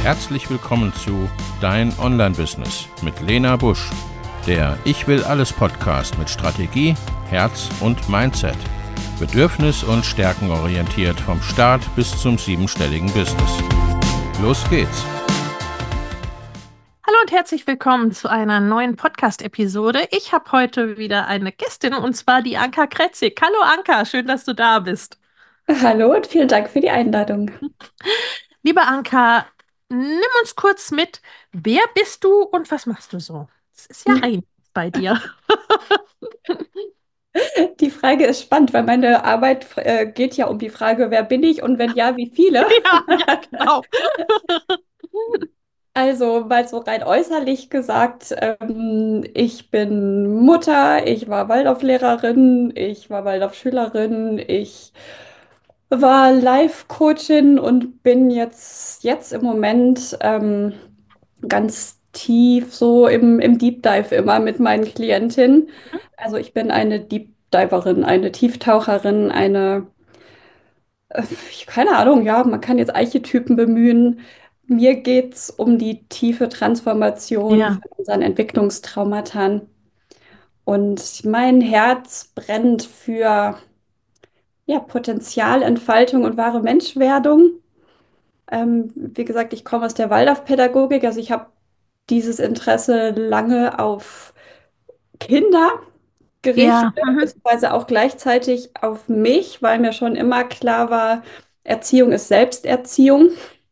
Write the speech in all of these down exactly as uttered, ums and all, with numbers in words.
Herzlich willkommen zu Dein Online-Business mit Lena Busch, der Ich will alles Podcast mit Strategie, Herz und Mindset. Bedürfnis- und stärkenorientiert vom Start bis zum siebenstelligen Business. Los geht's! Hallo und herzlich willkommen zu einer neuen Podcast-Episode. Ich habe heute wieder eine Gästin und zwar die Anka Kretzig. Hallo Anka, schön, dass du da bist. Hallo und vielen Dank für die Einladung. Liebe Anka, nimm uns kurz mit. Wer bist du und was machst du so? Das ist ja ein bei dir. Die Frage ist spannend, weil meine Arbeit äh, geht ja um die Frage, wer bin ich und wenn ja, wie viele? Ja, ja, genau. Also mal so rein äußerlich gesagt, ähm, ich bin Mutter, ich war Waldorflehrerin, ich war Waldorfschülerin, ich war Life-Coachin und bin jetzt, jetzt im Moment ähm, ganz tief so im, im Deep Dive immer mit meinen Klientinnen. Also ich bin eine Deep Diverin, eine Tieftaucherin, eine, äh, ich- keine Ahnung, ja, man kann jetzt Archetypen bemühen. Mir geht es um die tiefe Transformation Ja, von unseren Entwicklungstraumata. Und mein Herz brennt für ja, Potenzialentfaltung und wahre Menschwerdung. Ähm, wie gesagt, ich komme aus der Waldorfpädagogik, also ich habe dieses Interesse lange auf Kinder gerichtet, ja, mhm. beziehungsweise auch gleichzeitig auf mich, weil mir schon immer klar war, Erziehung ist Selbsterziehung.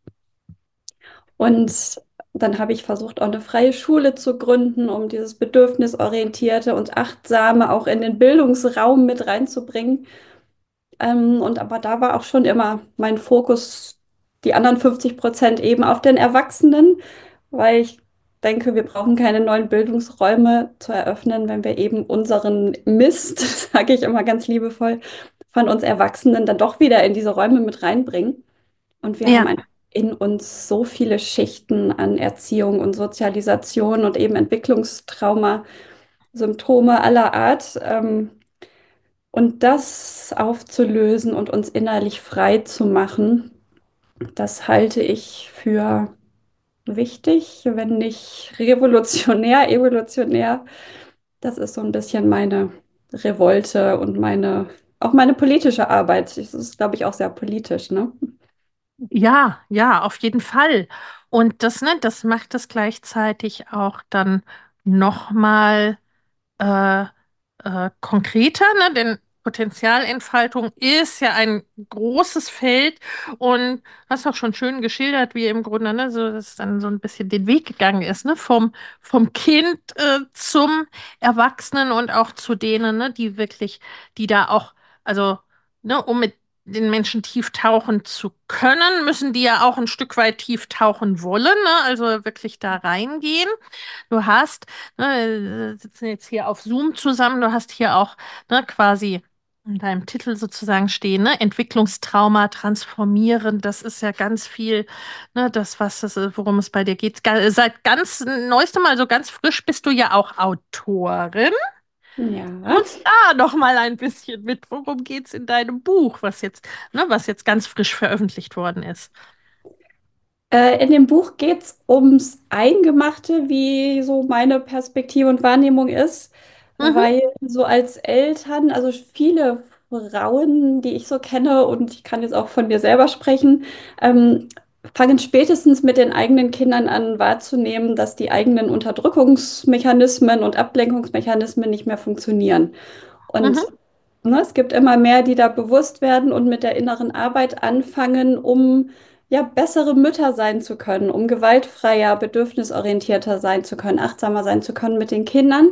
Und dann habe ich versucht, auch eine freie Schule zu gründen, um dieses Bedürfnisorientierte und Achtsame auch in den Bildungsraum mit reinzubringen. Ähm, und aber da war auch schon immer mein Fokus, die anderen fünfzig Prozent eben auf den Erwachsenen, weil ich denke, wir brauchen keine neuen Bildungsräume zu eröffnen, wenn wir eben unseren Mist, sage ich immer ganz liebevoll, von uns Erwachsenen dann doch wieder in diese Räume mit reinbringen. Und wir haben Ja, einfach in uns so viele Schichten an Erziehung und Sozialisation und eben Entwicklungstrauma, Symptome aller Art. Ähm, und das aufzulösen und uns innerlich frei zu machen, das halte ich für wichtig, wenn nicht revolutionär, evolutionär. Das ist so ein bisschen meine Revolte und meine, auch meine politische Arbeit. Das ist, glaube ich, auch sehr politisch, ne? ja, ja, auf jeden Fall. Und das, ne, das macht es gleichzeitig auch dann nochmal äh, äh, konkreter, ne? Denn Potenzialentfaltung ist ja ein großes Feld und hast auch schon schön geschildert, wie im Grunde, ne, so dass dann so ein bisschen den Weg gegangen ist, ne? Vom, vom Kind äh, zum Erwachsenen und auch zu denen, ne, die wirklich, die da auch, also, ne, um mit den Menschen tief tauchen zu können, müssen die ja auch ein Stück weit tief tauchen wollen, ne? Also wirklich da reingehen. Du hast, ne, wir sitzen jetzt hier auf Zoom zusammen, du hast hier auch ne, quasi in deinem Titel sozusagen stehen, ne, Entwicklungstrauma transformieren, das ist ja ganz viel, ne, das, was das, ist, worum es bei dir geht. Ga- Seit ganz neuestem, also ganz frisch, bist du ja auch Autorin. Nimm Ja. uns da noch mal ein bisschen mit. Worum geht es in deinem Buch, was jetzt, ne, was jetzt ganz frisch veröffentlicht worden ist? Äh, in dem Buch geht es ums Eingemachte, wie so meine Perspektive und Wahrnehmung ist, Mhm, weil so als Eltern, also viele Frauen, die ich so kenne, und ich kann jetzt auch von mir selber sprechen, ähm, fangen spätestens mit den eigenen Kindern an wahrzunehmen, dass die eigenen Unterdrückungsmechanismen und Ablenkungsmechanismen nicht mehr funktionieren. Und mhm, ne, es gibt immer mehr, die da bewusst werden und mit der inneren Arbeit anfangen, um ja, bessere Mütter sein zu können, um gewaltfreier, bedürfnisorientierter sein zu können, achtsamer sein zu können mit den Kindern.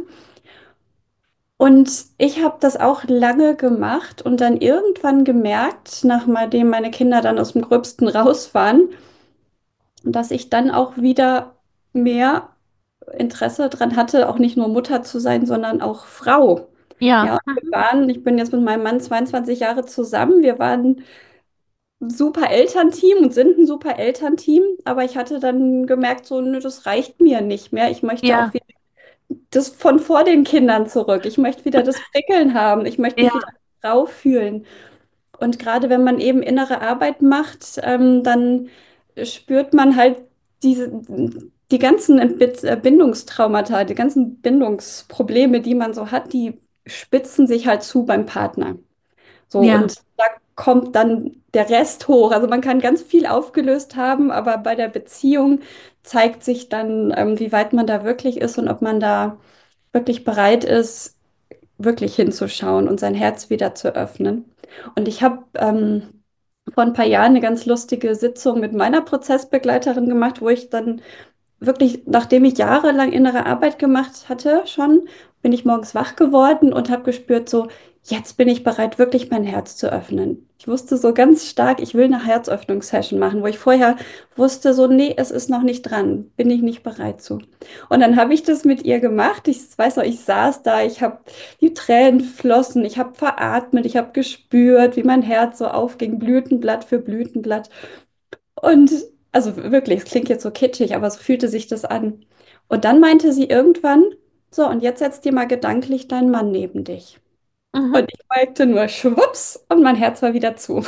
Und ich habe das auch lange gemacht und dann irgendwann gemerkt, nachdem meine Kinder dann aus dem Gröbsten raus waren, dass ich dann auch wieder mehr Interesse daran hatte, auch nicht nur Mutter zu sein, sondern auch Frau. ja, Ja, wir mhm, waren, ich bin jetzt mit meinem Mann zweiundzwanzig Jahre zusammen. Wir waren ein super Elternteam und sind ein super Elternteam, aber ich hatte dann gemerkt, so, nö, das reicht mir nicht mehr. Ich möchte auch ja, wieder das von vor den Kindern zurück. Ich möchte wieder das Prickeln haben. Ich möchte mich wieder ja, als Frau fühlen. Und gerade wenn man eben innere Arbeit macht, ähm, dann spürt man halt diese, die ganzen Entbi- äh, Bindungstraumata, die ganzen Bindungsprobleme, die man so hat, die spitzen sich halt zu beim Partner. So, Ja, und da kommt dann der Rest hoch. Also man kann ganz viel aufgelöst haben, aber bei der Beziehung zeigt sich dann, ähm, wie weit man da wirklich ist und ob man da wirklich bereit ist, wirklich hinzuschauen und sein Herz wieder zu öffnen. Und ich habe ähm, vor ein paar Jahren eine ganz lustige Sitzung mit meiner Prozessbegleiterin gemacht, wo ich dann wirklich, nachdem ich jahrelang innere Arbeit gemacht hatte, schon, bin ich morgens wach geworden und habe gespürt, so, jetzt bin ich bereit, wirklich mein Herz zu öffnen. Ich wusste so ganz stark, ich will eine Herzöffnungssession machen, wo ich vorher wusste, so, nee, es ist noch nicht dran, bin ich nicht bereit zu. Und dann habe ich das mit ihr gemacht. Ich weiß noch, ich saß da, ich habe die Tränen flossen, ich habe veratmet, ich habe gespürt, wie mein Herz so aufging, Blütenblatt für Blütenblatt. Und also wirklich, es klingt jetzt so kitschig, aber so fühlte sich das an. Und dann meinte sie irgendwann, so, und jetzt setz dir mal gedanklich deinen Mann neben dich. mhm. Und ich merkte nur schwupps und mein Herz war wieder zu.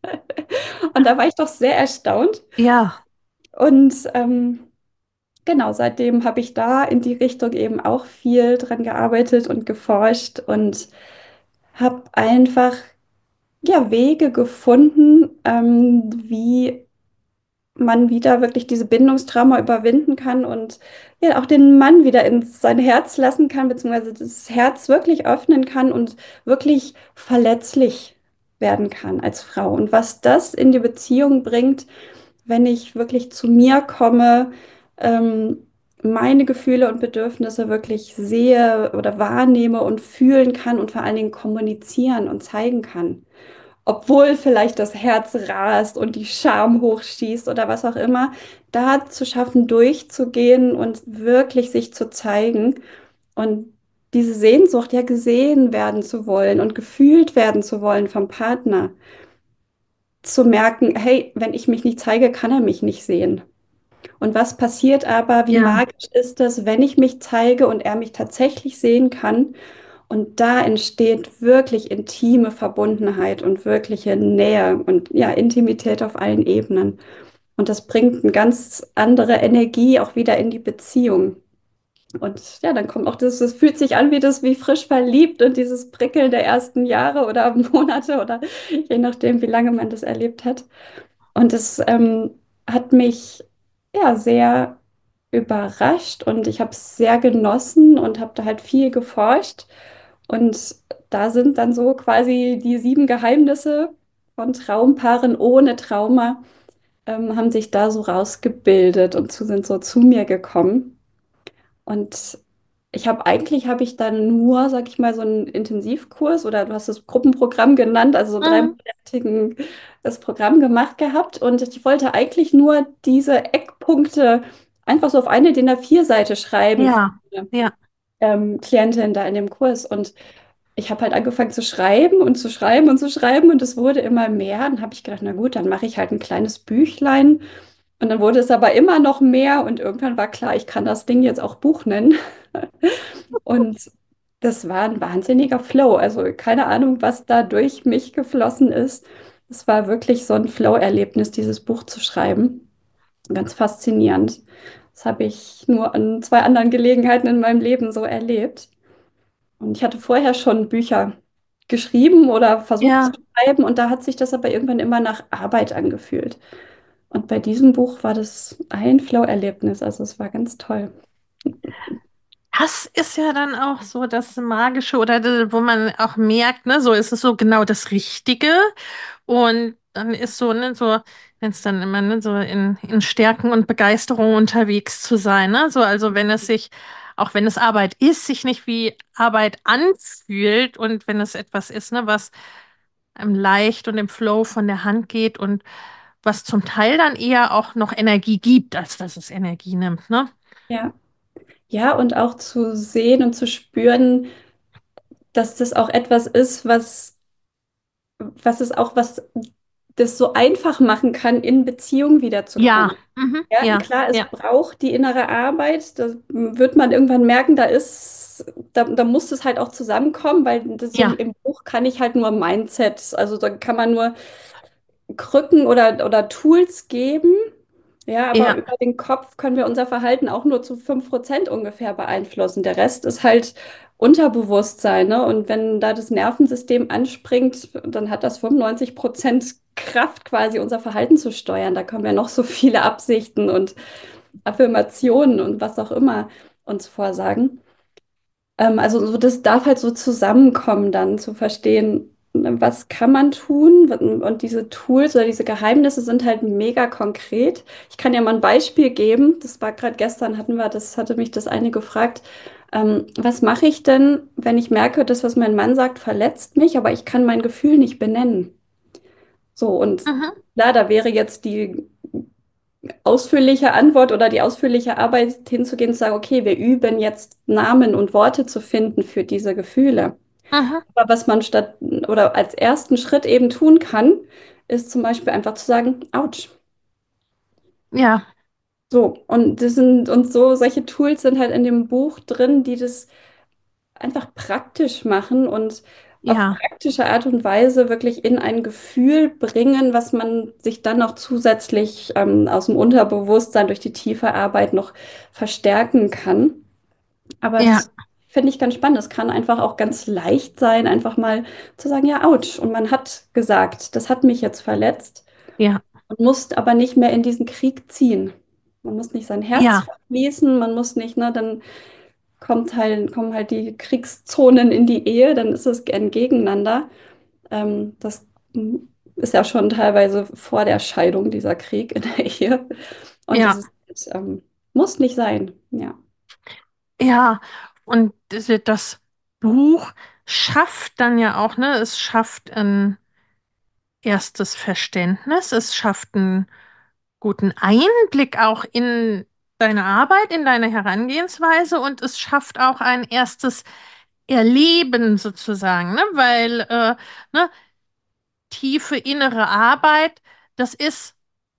Und da war ich doch sehr erstaunt. Ja, Und ähm, genau, seitdem habe ich da in die Richtung eben auch viel dran gearbeitet und geforscht und habe einfach ja, Wege gefunden, ähm, wie man wieder wirklich diese Bindungstrauma überwinden kann und ja auch den Mann wieder ins sein Herz lassen kann, beziehungsweise das Herz wirklich öffnen kann und wirklich verletzlich werden kann als Frau. Und was das in die Beziehung bringt, wenn ich wirklich zu mir komme, ähm, meine Gefühle und Bedürfnisse wirklich sehe oder wahrnehme und fühlen kann und vor allen Dingen kommunizieren und zeigen kann, obwohl vielleicht das Herz rast und die Scham hochschießt oder was auch immer, da zu schaffen, durchzugehen und wirklich sich zu zeigen und diese Sehnsucht, ja gesehen werden zu wollen und gefühlt werden zu wollen vom Partner, zu merken, hey, wenn ich mich nicht zeige, kann er mich nicht sehen. Und was passiert aber, wie ja, magisch ist das, wenn ich mich zeige und er mich tatsächlich sehen kann? Und da entsteht wirklich intime Verbundenheit und wirkliche Nähe und ja, Intimität auf allen Ebenen. Und das bringt eine ganz andere Energie auch wieder in die Beziehung. Und ja, dann kommt auch das, es fühlt sich an wie das, wie frisch verliebt und dieses Prickeln der ersten Jahre oder Monate oder je nachdem, wie lange man das erlebt hat. Und es ähm, hat mich ja sehr überrascht und ich habe es sehr genossen und habe da halt viel geforscht. Und da sind dann so quasi die sieben Geheimnisse von Traumpaaren ohne Trauma, ähm, haben sich da so rausgebildet und zu, sind so zu mir gekommen. Und ich habe eigentlich habe ich dann nur, sag ich mal, so einen Intensivkurs oder du hast das Gruppenprogramm genannt, also so mhm. dreimonatigen das Programm gemacht gehabt und ich wollte eigentlich nur diese Eckpunkte einfach so auf eine D I N A vier Seite schreiben für Ja, eine ja. ähm, Klientin da in dem Kurs und ich habe halt angefangen zu schreiben und zu schreiben und zu schreiben und es wurde immer mehr. Dann habe ich gedacht, na gut, dann mache ich halt ein kleines Büchlein und dann wurde es aber immer noch mehr und irgendwann war klar, ich kann das Ding jetzt auch Buch nennen. Und das war ein wahnsinniger Flow. Also keine Ahnung, was da durch mich geflossen ist. Es war wirklich so ein Flow-Erlebnis, dieses Buch zu schreiben. Ganz faszinierend. Das habe ich nur an zwei anderen Gelegenheiten in meinem Leben so erlebt. Und ich hatte vorher schon Bücher geschrieben oder versucht zu Ja. schreiben und da hat sich das aber irgendwann immer nach Arbeit angefühlt. Und bei diesem Buch war das ein Flow-Erlebnis. Also es war ganz toll. Das ist ja dann auch so das Magische oder das, wo man auch merkt, ne, so ist es so genau das Richtige. Und dann ist so, ne, so, wenn es dann immer, ne, so in, in Stärken und Begeisterung unterwegs zu sein, ne? So, also wenn es sich, auch wenn es Arbeit ist, sich nicht wie Arbeit anfühlt und wenn es etwas ist, ne, was einem leicht und im Flow von der Hand geht und was zum Teil dann eher auch noch Energie gibt, als dass es Energie nimmt, ne? Ja. Ja, und auch zu sehen und zu spüren, dass das auch etwas ist, was, was es auch was das so einfach machen kann, in Beziehung Ja, wiederzukommen. mhm, Ja, ja, klar, es ja, braucht die innere Arbeit. Da wird man irgendwann merken, da ist, da, da muss es halt auch zusammenkommen, weil das so ja, im Buch kann ich halt nur Mindset, also da kann man nur Krücken oder, oder Tools geben. Ja, aber Ja, über den Kopf können wir unser Verhalten auch nur zu fünf Prozent ungefähr beeinflussen. Der Rest ist halt Unterbewusstsein, ne? Und wenn da das Nervensystem anspringt, dann hat das fünfundneunzig Prozent Kraft, quasi unser Verhalten zu steuern. Da können wir noch so viele Absichten und Affirmationen und was auch immer uns vorsagen. Ähm, also so, das darf halt so zusammenkommen, dann zu verstehen, ne, was kann man tun? Und diese Tools oder diese Geheimnisse sind halt mega konkret. Ich kann ja mal ein Beispiel geben. Das war gerade gestern, hatten wir, das hatte mich das eine gefragt. Ähm, was mache ich denn, wenn ich merke, das, was mein Mann sagt, verletzt mich, aber ich kann mein Gefühl nicht benennen? So, und mhm, klar, da wäre jetzt die ausführliche Antwort oder die ausführliche Arbeit hinzugehen und zu sagen, okay, wir üben jetzt Namen und Worte zu finden für diese Gefühle. mhm, Aber was man statt oder als ersten Schritt eben tun kann, ist zum Beispiel einfach zu sagen, ouch. ja, So, und das sind, und so, solche Tools sind halt in dem Buch drin, die das einfach praktisch machen und auf ja, praktische Art und Weise wirklich in ein Gefühl bringen, was man sich dann noch zusätzlich ähm, aus dem Unterbewusstsein durch die tiefe Arbeit noch verstärken kann. Aber ja, das finde ich ganz spannend. Es kann einfach auch ganz leicht sein, einfach mal zu sagen, ja, ouch. Und man hat gesagt, das hat mich jetzt verletzt ja, und muss aber nicht mehr in diesen Krieg ziehen. Man muss nicht sein Herz ja, verschließen, man muss nicht, ne, dann kommt halt, kommen halt die Kriegszonen in die Ehe, dann ist es ein Gegeneinander. Ähm, das mm, ist ja schon teilweise vor der Scheidung dieser Krieg in der Ehe. Und das ja, ist, ähm, muss nicht sein. Ja. ja. Und das das Buch schafft dann ja auch, ne, es schafft ein erstes Verständnis, es schafft einen guten Einblick auch in deine Arbeit, in deine Herangehensweise und es schafft auch ein erstes Erleben sozusagen, ne? Weil äh, ne, tiefe innere Arbeit, das ist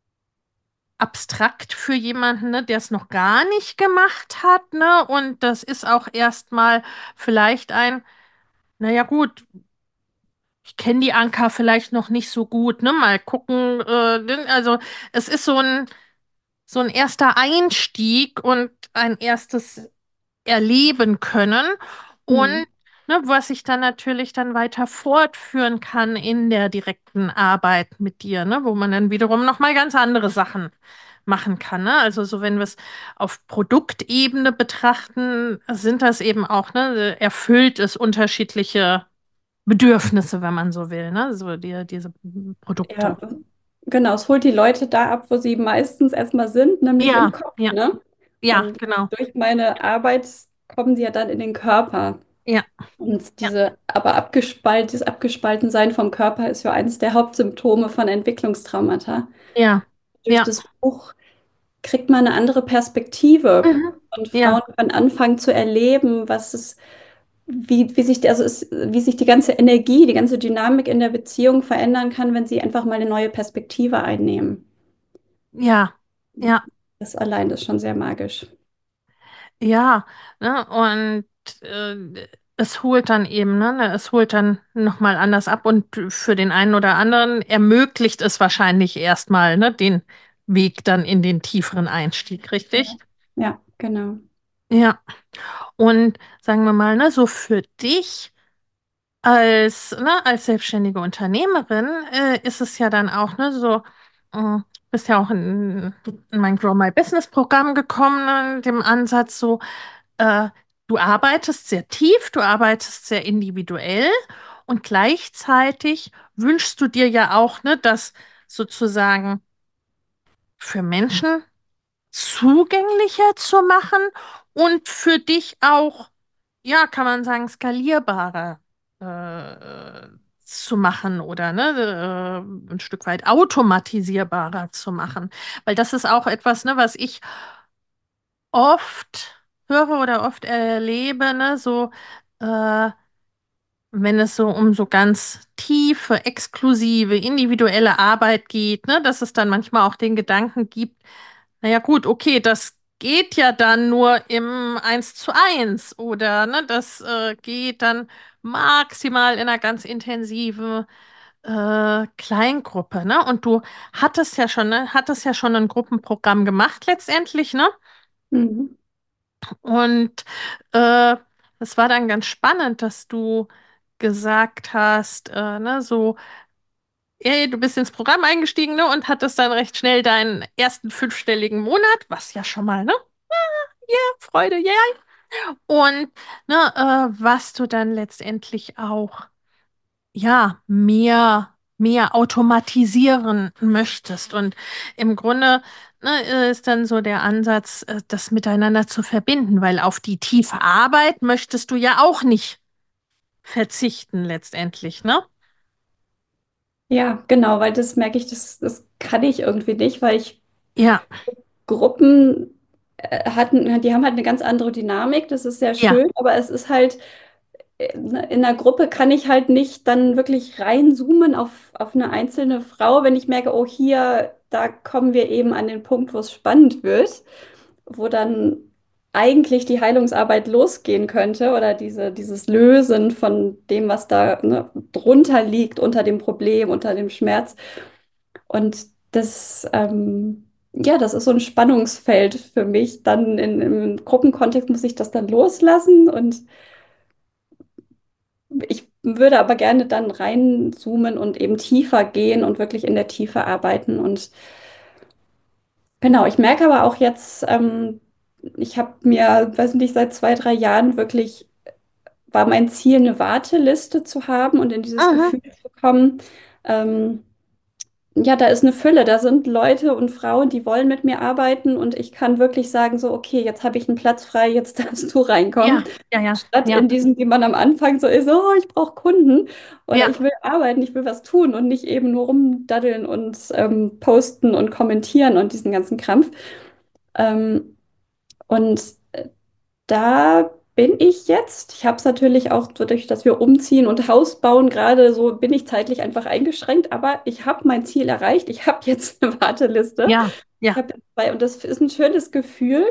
abstrakt für jemanden, ne, der es noch gar nicht gemacht hat, ne? Und das ist auch erstmal vielleicht ein, naja gut, ich kenne die Anker vielleicht noch nicht so gut, ne? Mal gucken, äh, ne? Also es ist so ein so ein erster Einstieg und ein erstes Erleben können und Hm. ne, was ich dann natürlich dann weiter fortführen kann in der direkten Arbeit mit dir, ne, wo man dann wiederum noch mal ganz andere Sachen machen kann, ne? Also so wenn wir es auf Produktebene betrachten, sind das eben auch, ne, erfüllt es unterschiedliche Bedürfnisse, wenn man so will, ne? So die, diese Produkte. Ja, genau. Es holt die Leute da ab, wo sie meistens erstmal sind, nämlich im Ja, Kopf, ja, ne? ja, Und genau. durch meine Arbeit kommen sie ja dann in den Körper. Ja, Und ja, diese, aber abgespalt, dieses Abgespaltensein vom Körper ist ja eines der Hauptsymptome von Entwicklungstraumata. ja, Durch ja. das Buch kriegt man eine andere Perspektive Mhm. und Frauen Ja, können anfangen zu erleben, was es, wie, wie sich, also es, wie sich die ganze Energie, die ganze Dynamik in der Beziehung verändern kann, wenn sie einfach mal eine neue Perspektive einnehmen. ja, ja, Das allein ist schon sehr magisch. ja, ne? Und äh, es holt dann eben, ne? ne, Es holt dann nochmal anders ab und für den einen oder anderen ermöglicht es wahrscheinlich erstmal, ne, den Weg dann in den tieferen Einstieg, richtig? Ja. Ja, genau. Ja. Und sagen wir mal, ne, so für dich als, ne, als selbstständige Unternehmerin äh, ist es ja dann auch, ne, so, äh, bist ja auch in, in mein Grow My Business Programm gekommen, ne, dem Ansatz so, äh, du arbeitest sehr tief, du arbeitest sehr individuell und gleichzeitig wünschst du dir ja auch, ne, das sozusagen für Menschen zugänglicher zu machen und für dich auch, ja, kann man sagen, skalierbarer äh, zu machen oder ne, äh, ein Stück weit automatisierbarer zu machen. Weil das ist auch etwas, ne, was ich oft höre oder oft erlebe, ne, so äh, wenn es so um so ganz tiefe, exklusive, individuelle Arbeit geht, ne, dass es dann manchmal auch den Gedanken gibt, naja gut, okay, das geht ja dann nur im Eins zu eins oder ne, das äh, geht dann maximal in einer ganz intensiven äh, Kleingruppe, ne? Und du hattest ja schon, ne, hattest ja schon ein Gruppenprogramm gemacht letztendlich, ne? Mhm. Und äh, es war dann ganz spannend, dass du gesagt hast, äh, ne, so, ey, du bist ins Programm eingestiegen, ne, und hattest dann recht schnell deinen ersten fünfstelligen Monat, was ja schon mal, ne? Freude, ja. Und ne, äh, was du dann letztendlich auch ja, mehr, mehr automatisieren möchtest. Und im Grunde, ne, ist dann so der Ansatz, äh, das miteinander zu verbinden, weil auf die tiefe Arbeit möchtest du ja auch nicht verzichten letztendlich, ne? Ja, genau, weil das merke ich, das, das kann ich irgendwie nicht, weil ich Ja, Gruppen äh, hatten, die haben halt eine ganz andere Dynamik, das ist sehr ja, schön, aber es ist halt, äh, in der Gruppe kann ich halt nicht dann wirklich reinzoomen auf, auf eine einzelne Frau, wenn ich merke, oh, hier, da kommen wir eben an den Punkt, wo es spannend wird, wo dann eigentlich die Heilungsarbeit losgehen könnte oder diese, dieses Lösen von dem, was da, ne, drunter liegt, unter dem Problem, unter dem Schmerz. Und das, ähm, ja, das ist so ein Spannungsfeld für mich. Dann in, im Gruppenkontext muss ich das dann loslassen und ich würde aber gerne dann reinzoomen und eben tiefer gehen und wirklich in der Tiefe arbeiten. Und genau, ich merke aber auch jetzt, ähm, ich habe mir, weiß nicht, seit zwei, drei Jahren wirklich, war mein Ziel, eine Warteliste zu haben und in dieses mhm, Gefühl zu kommen. Ähm, Ja, da ist eine Fülle. Da sind Leute und Frauen, die wollen mit mir arbeiten und ich kann wirklich sagen, so, okay, jetzt habe ich einen Platz frei, jetzt darfst du reinkommen. ja, ja, ja, Statt ja, in diesem, wie man am Anfang so ist, oh, ich brauche Kunden oder ja, ich will arbeiten, ich will was tun und nicht eben nur rumdaddeln und ähm, posten und kommentieren und diesen ganzen Krampf. Ähm, und da bin ich jetzt. Ich habe es natürlich auch dadurch, dass wir umziehen und Haus bauen, gerade so bin ich zeitlich einfach eingeschränkt, aber ich habe mein Ziel erreicht. Ich habe jetzt eine Warteliste. ja, Ich ja, habe jetzt zwei, und das ist ein schönes Gefühl.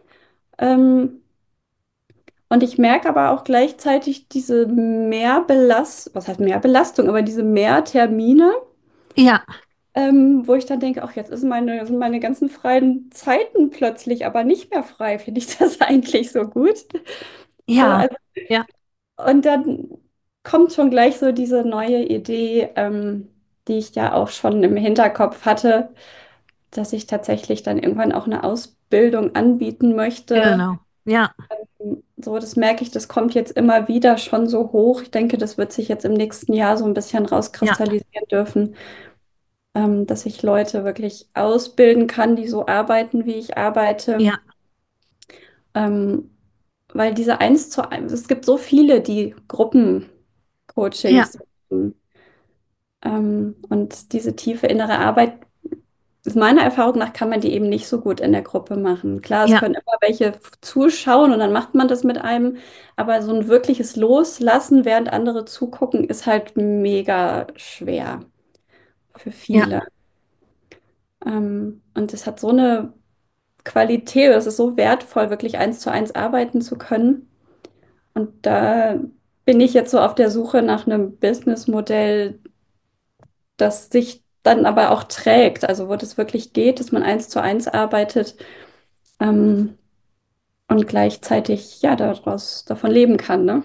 Ähm, und ich merke aber auch gleichzeitig diese Mehrbelastung, was heißt Mehrbelastung, aber diese Mehrtermine, ja, ähm, wo ich dann denke, ach, jetzt ist meine, sind meine ganzen freien Zeiten plötzlich aber nicht mehr frei. Finde ich das eigentlich so gut? So, ja, also ja, und dann kommt schon gleich so diese neue Idee, ähm, die ich ja auch schon im Hinterkopf hatte, dass ich tatsächlich dann irgendwann auch eine Ausbildung anbieten möchte. genau, ja, So, das merke ich, das kommt jetzt immer wieder schon so hoch. Ich denke, das wird sich jetzt im nächsten Jahr so ein bisschen ja, rauskristallisieren dürfen, ähm, dass ich Leute wirklich ausbilden kann, die so arbeiten, wie ich arbeite. ja, Ähm, weil diese eins zu eins, es gibt so viele, die ja, Gruppencoachings suchen. Ähm, und diese tiefe innere Arbeit, meiner Erfahrung nach, kann man die eben nicht so gut in der Gruppe machen. Klar, es ja, können immer welche zuschauen und dann macht man das mit einem, aber so ein wirkliches Loslassen, während andere zugucken, ist halt mega schwer für ja, viele. Ähm, und es hat so eine Qualität, es ist so wertvoll, wirklich eins zu eins arbeiten zu können. Und da bin ich jetzt so auf der Suche nach einem Businessmodell, das sich dann aber auch trägt, also wo das wirklich geht, dass man eins zu eins arbeitet, ähm, und gleichzeitig ja daraus davon leben kann, ne?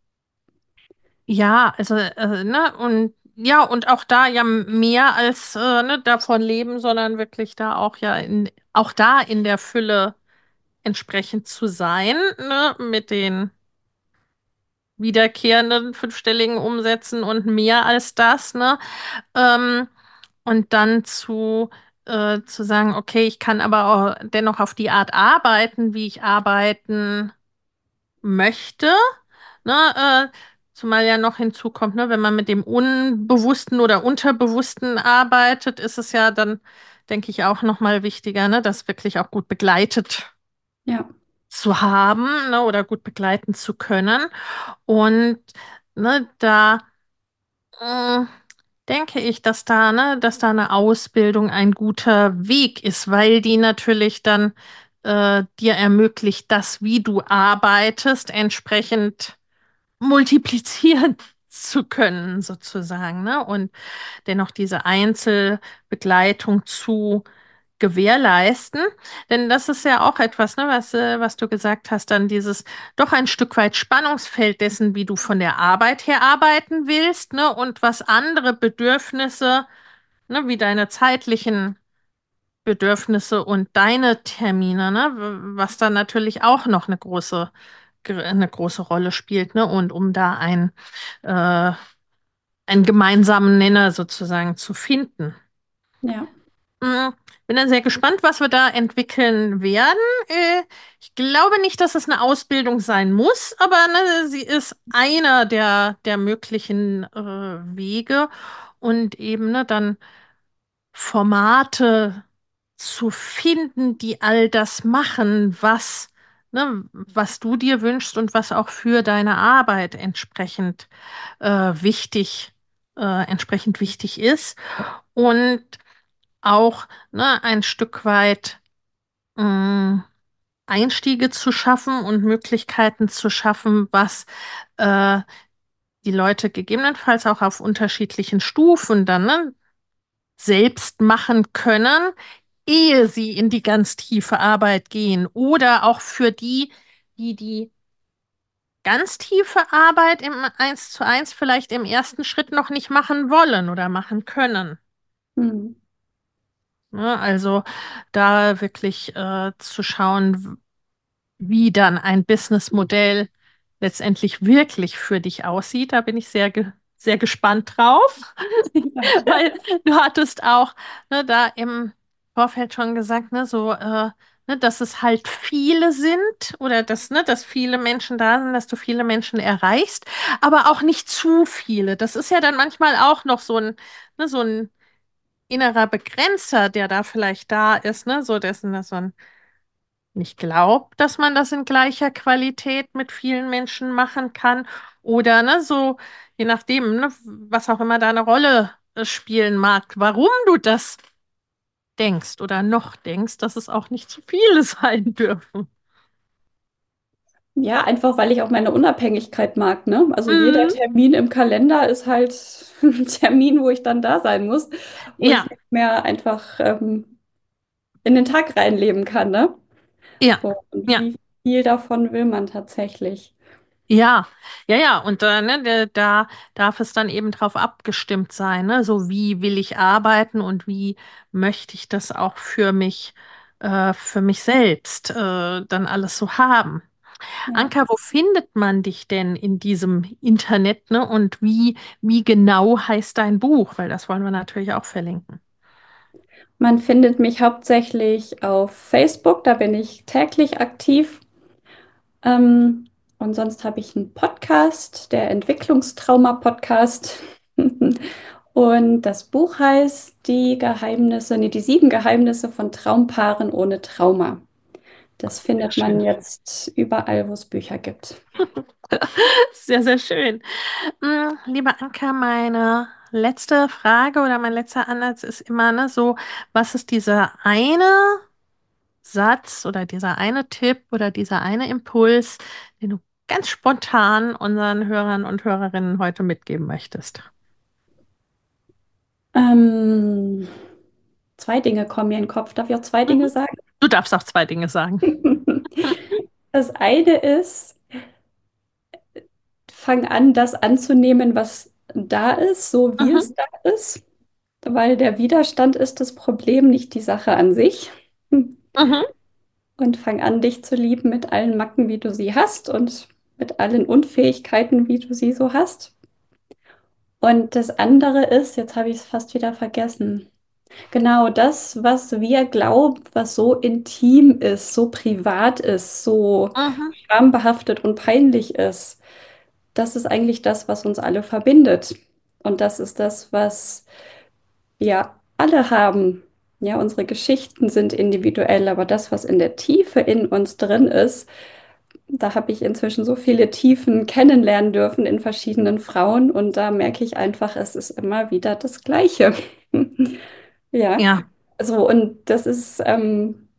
ja, also, äh, ne, und ja, und auch da ja mehr als äh, ne, davon leben, sondern wirklich da auch ja in, auch da in der Fülle entsprechend zu sein, ne, mit den wiederkehrenden fünfstelligen Umsätzen und mehr als das, ne? Ähm, und dann zu, äh, zu sagen, okay, ich kann aber auch dennoch auf die Art arbeiten, wie ich arbeiten möchte. Ne, äh, zumal ja noch hinzukommt, ne, wenn man mit dem Unbewussten oder Unterbewussten arbeitet, ist es ja dann, denke ich, auch nochmal wichtiger, ne, das wirklich auch gut begleitet Ja, zu haben, ne, oder gut begleiten zu können. Und ne, da äh, denke ich, dass da, ne, dass da eine Ausbildung ein guter Weg ist, weil die natürlich dann äh, dir ermöglicht, das, wie du arbeitest, entsprechend multiplizieren zu können, sozusagen, ne? Und dennoch diese Einzelbegleitung zu gewährleisten. Denn das ist ja auch etwas, ne, was, äh, was du gesagt hast, dann dieses doch ein Stück weit Spannungsfeld dessen, wie du von der Arbeit her arbeiten willst, ne, und was andere Bedürfnisse, ne, wie deine zeitlichen Bedürfnisse und deine Termine, ne, w- was dann natürlich auch noch eine große, gr- eine große Rolle spielt, ne, und um da ein, äh, einen gemeinsamen Nenner sozusagen zu finden. Ja. Mm, Bin dann sehr gespannt, was wir da entwickeln werden. Äh, ich glaube nicht, dass es eine Ausbildung sein muss, aber ne, sie ist einer der, der möglichen äh, Wege und eben ne, dann Formate zu finden, die all das machen, was, ne, was du dir wünschst und was auch für deine Arbeit entsprechend äh, wichtig, äh, entsprechend wichtig ist. Und auch ne, ein Stück weit mh, Einstiege zu schaffen und Möglichkeiten zu schaffen, was äh, die Leute gegebenenfalls auch auf unterschiedlichen Stufen dann ne, selbst machen können, ehe sie in die ganz tiefe Arbeit gehen. Oder auch für die, die die ganz tiefe Arbeit im Eins zu eins vielleicht im ersten Schritt noch nicht machen wollen oder machen können. Hm. Ne, also da wirklich äh, zu schauen, wie dann ein Businessmodell letztendlich wirklich für dich aussieht. Da bin ich sehr, ge sehr gespannt drauf, weil du hattest auch ne, da im Vorfeld schon gesagt, ne, so, äh, ne, dass es halt viele sind oder dass, ne, dass viele Menschen da sind, dass du viele Menschen erreichst, aber auch nicht zu viele. Das ist ja dann manchmal auch noch so ein, ne, so ein innerer Begrenzer, der da vielleicht da ist, ne, so dessen, dass man nicht glaubt, dass man das in gleicher Qualität mit vielen Menschen machen kann. Oder ne, so, je nachdem, ne, was auch immer da eine Rolle äh, spielen mag, warum du das denkst oder noch denkst, dass es auch nicht zu viele sein dürfen. Ja, einfach weil ich auch meine Unabhängigkeit mag, ne? Also jeder Mhm. Termin im Kalender ist halt ein Termin, wo ich dann da sein muss, wo ich Ja, nicht mehr einfach ähm, in den Tag reinleben kann, ne? ja, So, und ja. wie viel davon will man tatsächlich? Ja, ja, ja, und äh, ne, da, da darf es dann eben drauf abgestimmt sein, ne? So wie will ich arbeiten und wie möchte ich das auch für mich, äh, für mich selbst äh, dann alles so haben. Ja. Anka, wo findet man dich denn in diesem Internet, ne? Und wie, wie genau heißt dein Buch? Weil das wollen wir natürlich auch verlinken. Man findet mich hauptsächlich auf Facebook, da bin ich täglich aktiv. Ähm, und sonst habe ich einen Podcast, der Entwicklungstrauma-Podcast. Und das Buch heißt Die Geheimnisse, nee, die sieben Geheimnisse von Traumpaaren ohne Trauma. Das Sehr findet man schön. jetzt überall, wo es Bücher gibt. Sehr, sehr schön. Mm, Liebe Anka, meine letzte Frage oder mein letzter Ansatz ist immer, ne, so, was ist dieser eine Satz oder dieser eine Tipp oder dieser eine Impuls, den du ganz spontan unseren Hörern und Hörerinnen heute mitgeben möchtest? Ähm, Zwei Dinge kommen mir in den Kopf. Darf ich auch zwei Mhm. Dinge sagen? Du darfst auch zwei Dinge sagen. Das eine ist, fang an, das anzunehmen, was da ist, so wie Mhm. es da ist, weil der Widerstand ist das Problem, nicht die Sache an sich. Mhm. Und fang an, dich zu lieben mit allen Macken, wie du sie hast und mit allen Unfähigkeiten, wie du sie so hast. Und das andere ist, jetzt habe ich es fast wieder vergessen. Genau das, was wir glauben, was so intim ist, so privat ist, so Mhm. schambehaftet und peinlich ist, das ist eigentlich das, was uns alle verbindet. Und das ist das, was wir alle haben. Ja, unsere Geschichten sind individuell, aber das, was in der Tiefe in uns drin ist, da habe ich inzwischen so viele Tiefen kennenlernen dürfen in verschiedenen Frauen und da merke ich einfach, es ist immer wieder das Gleiche. Ja, Ja, so und das ist, ähm,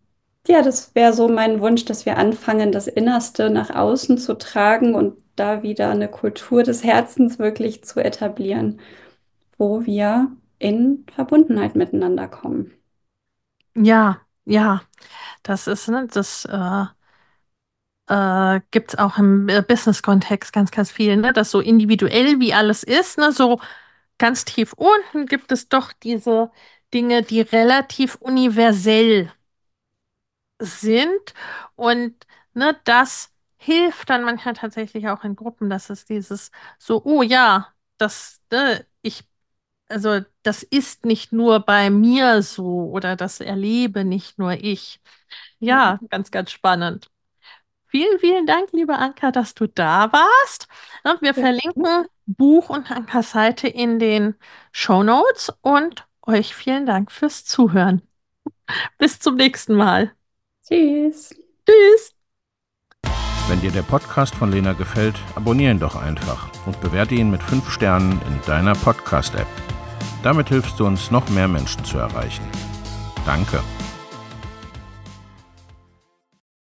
Ja, das wäre so mein Wunsch, dass wir anfangen, das Innerste nach außen zu tragen und da wieder eine Kultur des Herzens wirklich zu etablieren, wo wir in Verbundenheit miteinander kommen. Ja, ja, das ist, ne, das äh, äh, gibt es auch im äh, Business-Kontext ganz, ganz viel, ne, dass so individuell wie alles ist, ne, so ganz tief unten gibt es doch diese Dinge, die relativ universell sind und ne, das hilft dann manchmal tatsächlich auch in Gruppen, dass es dieses so, oh ja, das, ne, ich, also das ist nicht nur bei mir so oder das erlebe nicht nur ich. Ja, ganz, ganz spannend. Vielen, vielen Dank, liebe Anka, dass du da warst. Ne, wir Ja. verlinken Buch und Ankas Seite in den Shownotes und euch vielen Dank fürs Zuhören. Bis zum nächsten Mal. Tschüss. Tschüss. Wenn dir der Podcast von Lena gefällt, abonniere ihn doch einfach und bewerte ihn mit fünf Sternen in deiner Podcast-App. Damit hilfst du uns, noch mehr Menschen zu erreichen. Danke.